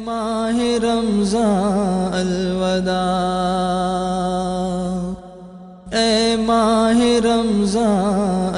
ماہ رمضان الوداع، اے ماہ رمضان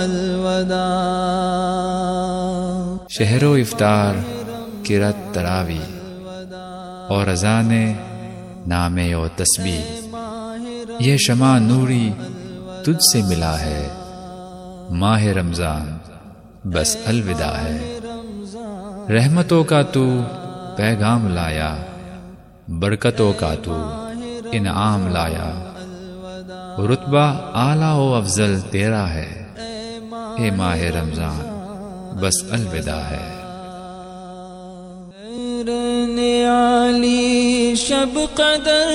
الوداع۔ شہر و افطار کرت تراوی اور اذان نام و تسبیح، یہ شمع نوری تجھ سے ملا ہے، ماہ رمضان بس الوداع ہے۔ رحمتوں کا تو پیغام لایا، برکتوں کا تو انعام لایا، رتبہ اعلیٰ و افضل تیرا ہے، اے ماہ رمضان بس الوداع ہے۔ علی شب قدر،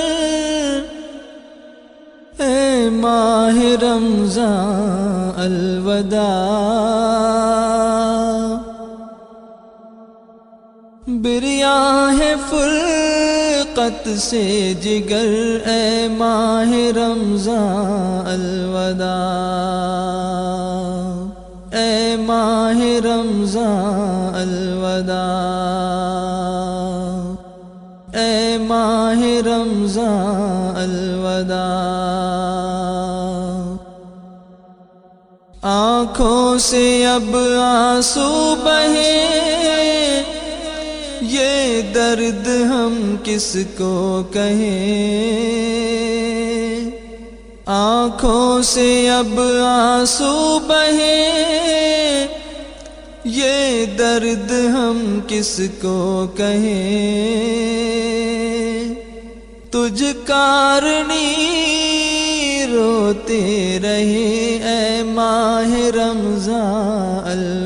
اے ماہ رمضان الوداع، بریاہ فرقت سے جگر، اے ماہ رمضان الوداع، اے ماہ رمضان الوداع، اے ماہ رمضان الوداع۔ آنکھوں سے اب آنسو بہے، یہ درد ہم کس کو کہیں، آنکھوں سے اب آنسو بہے، یہ درد ہم کس کو کہیں، تجھ کارنی روتے رہے، اے ماہ رمضان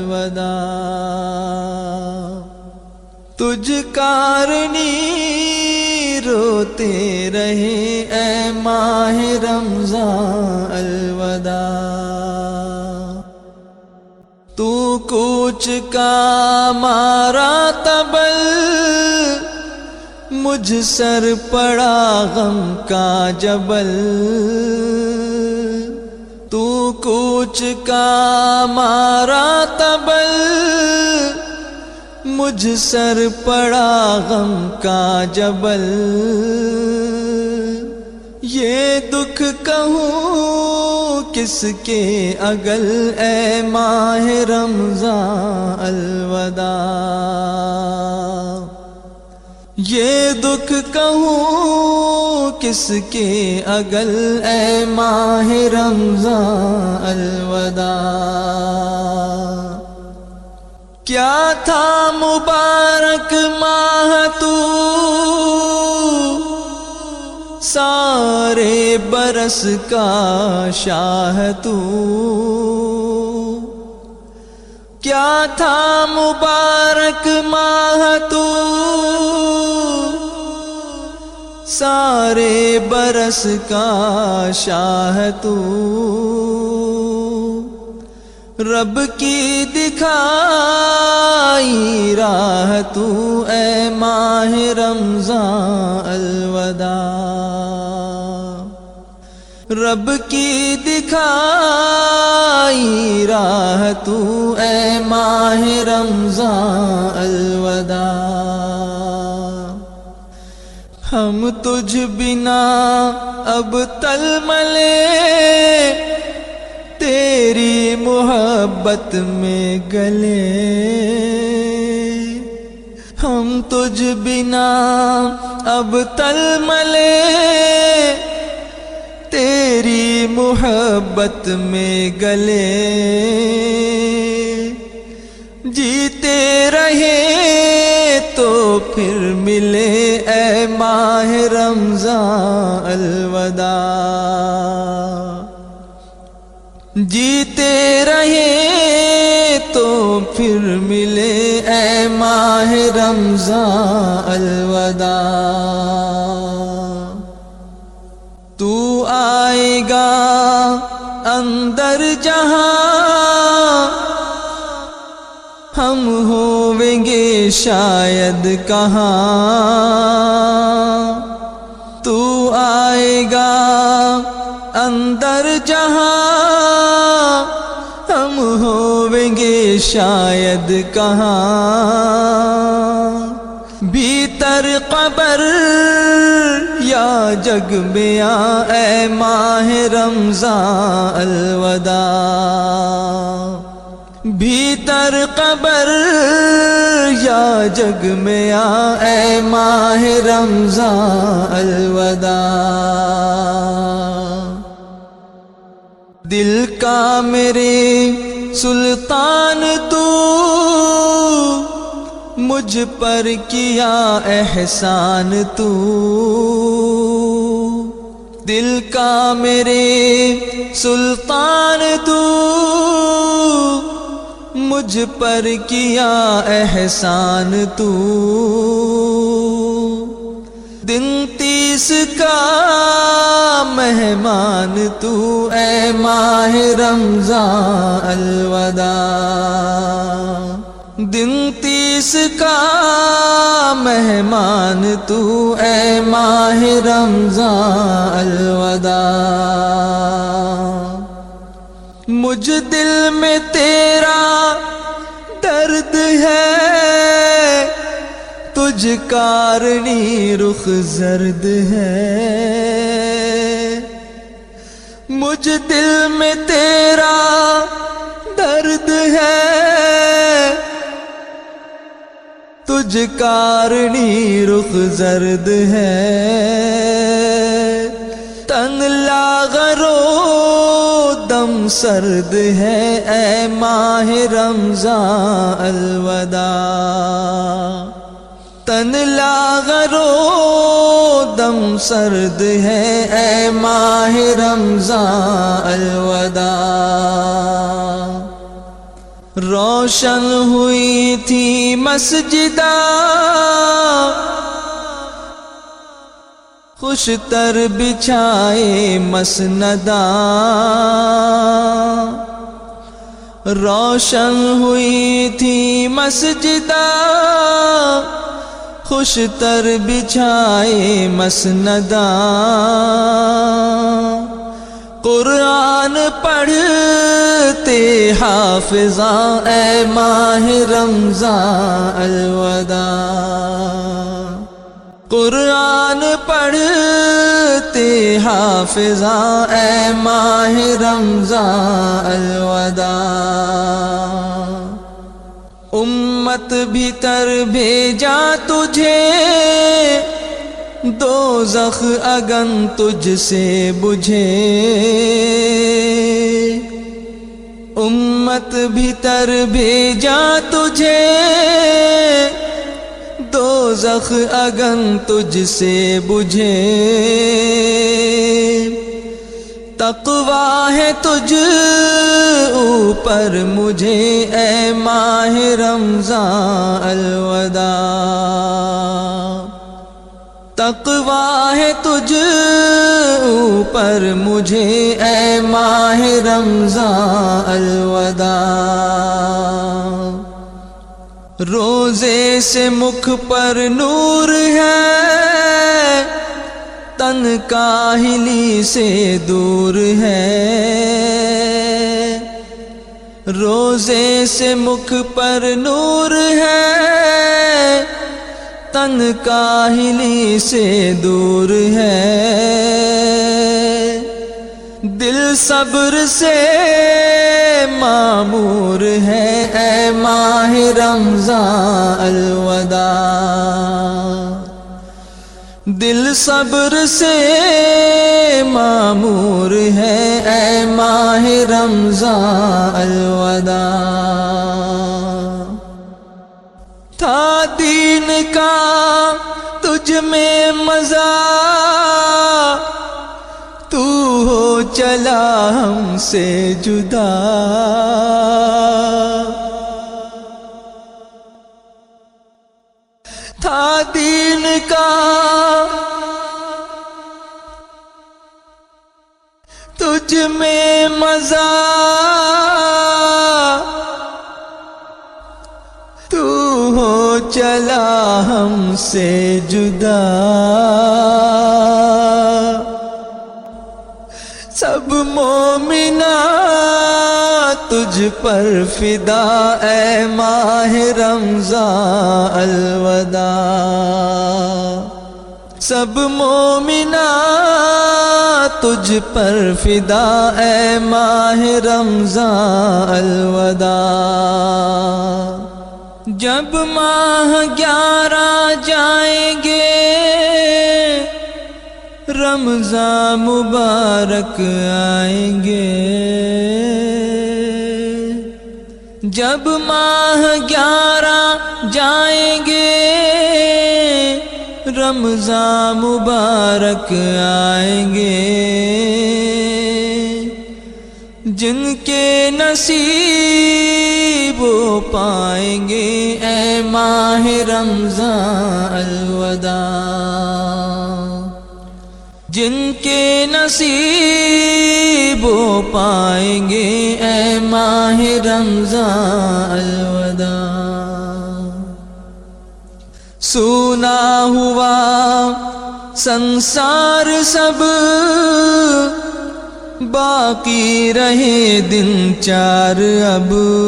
الوداع، تجھ کارنی روتے رہے، اے ماہ رمضان الوداع۔ تو کوچ کا مارا تبل، مجھ سر پڑا غم کا جبل، تو کوچ کا مارا تبل، مجھ سر پڑا غم کا جبل، یہ دکھ کہوں کس کے اگل، اے ماہ رمضان الوداع، یہ دکھ کہوں کس کے اگل، اے ماہ رمضان الوداع۔ کیا تھا مبارک ماہ تو، سارے برس کا شاہ تو، کیا تھا مبارک ماہ تو، سارے برس کا شاہ تو، رب کی دکھائی راہ تو، اے ماہ رمضان الوداع، رب کی دکھائی راہ تو، اے ماہ رمضان الوداع۔ ہم تجھ بنا اب تلملے، تیری محبت میں گلے، ہم تجھ بنا اب تلملے، تیری محبت میں گلے، جیتے رہے تو پھر ملے، اے ماہ رمضان الوداع، جیتے رہے تو پھر ملے، اے ماہ رمضان الوداع۔ تو آئے گا اندر جہاں، ہم ہویں گے شاید کہاں، تو آئے گا اندر جہاں، ہم ہویں گے شاید کہاں، بھی بھیتر قبر یا جگ میں آ اے ماہ رمضان الوداع، بھیتر قبر یا جگ میں آ اے ماہ رمضان الوداع، دل کا میرے سلطان تو مجھ پر کیا احسان تو، دل کا میرے سلطان تو مجھ پر کیا احسان تو، دن 30 کا مہمان تو اے ماہ رمضان الوداع، دن 30 کا مہمان تو اے ماہ رمضان الوداع، مجھ دل میں تیرا درد ہے، تجھ کارنی رخ زرد ہے، مجھ دل میں تیرا درد ہے، تجھ کارنی رخ زرد ہے، تن لاغرو دم سرد ہے اے ماہ رمضان الوداع، تن لاغرو دم سرد ہے اے ماہ رمضان الوداع، روشن ہوئی تھی مسجدہ خوش تر بچھائے مسندہ، روشن ہوئی تھی مسجدہ خوش تر بچھائے مسندہ، قرآن پڑھتے حافظاں اے ماہ رمضان الوداع، قرآن پڑھتے حافظاں اے ماہ رمضان الوداع، امت بھیتر بھیجا تجھے دوزخ اگن تجھ سے بجھے، امت بھیتر بھیجا تجھے دوزخ اگن تجھ سے بجھے، تقویٰ ہے تجھ اوپر مجھے اے ماہ رمضان الوداع، تقویٰ ہے تجھ اوپر مجھے اے ماہ رمضان الوداع، روزے سے مکھ پر نور ہے تن کاہلی سے دور ہے، روزے سے مکھ پر نور ہے تن کاہلی سے دور ہے، دل صبر سے معمور ہے اے ماہ رمضان الوداع، دل صبر سے معمور ہے اے ماہ رمضان الوداع، تھا دین کا تجھ میں مزہ تو ہو چلا ہم سے جدا، تھا دین کا تجھ میں مزہ تو ہو چلا ہم سے جدا، سب مومنات تجھ پر فدا اے ماہ رمضان الوداع، سب مومنات تجھ پر فدا اے ماہ رمضان الوداع، جب ماہ 11 جائیں گے رمضان مبارک آئیں گے، جب ماہ 11 جائیں گے رمضان مبارک آئیں گے، جن کے نصیب وہ پائیں گے اے ماہ رمضان الوداع، جن کے نصیب وہ پائیں گے اے ماہ رمضان الوداع، سونا ہوا سنسار سب باقی رہے دن 4 اب،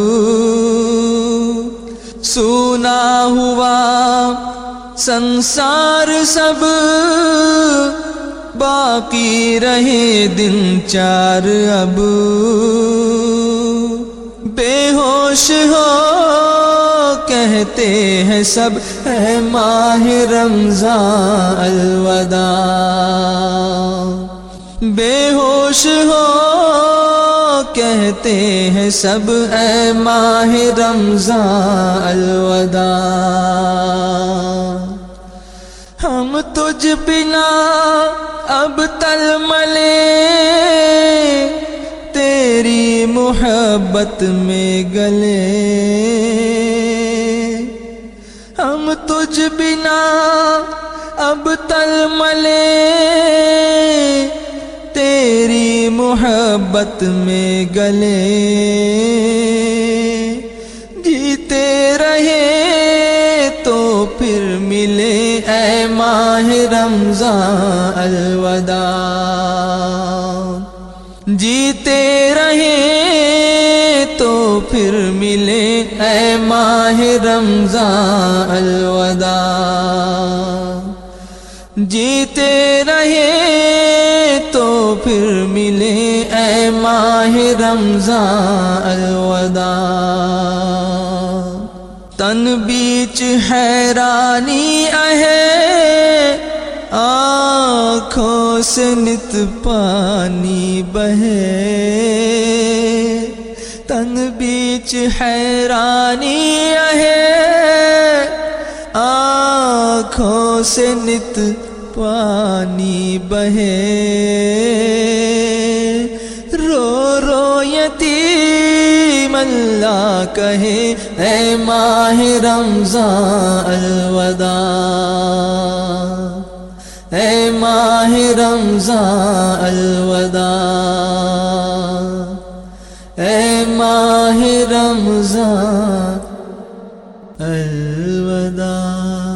سونا ہوا سنسار سب باقی رہے دن 4 اب، بے ہوش ہو کہتے ہیں سب اے ماہ رمضان الوداع، بے ہوش ہو کہتے ہیں سب اے ماہ رمضان الوداع، ہم تجھ بنا اب تلملے تیری محبت میں گلے، ہم تجھ بنا اب تلملے تیری محبت میں گلے، جیتے رہے تو پھر ملے اے ماہ رمضان الوداع، جیتے رہے تو پھر ملے اے ماہ رمضان الوداع، جیتے رہے تو پھر ملے اے ماہ رمضان الوداع، تن بیچ حیرانی ہے آنکھوں سے نت پانی بہے، تن بیچ حیرانی ہے آنکھوں سے نت پانی بہے، رو رو یتیم اللہ کہے اے ماہ رمضان الوداع، اے ماہ رمضان الوداع، اے ماہ رمضان الوداع۔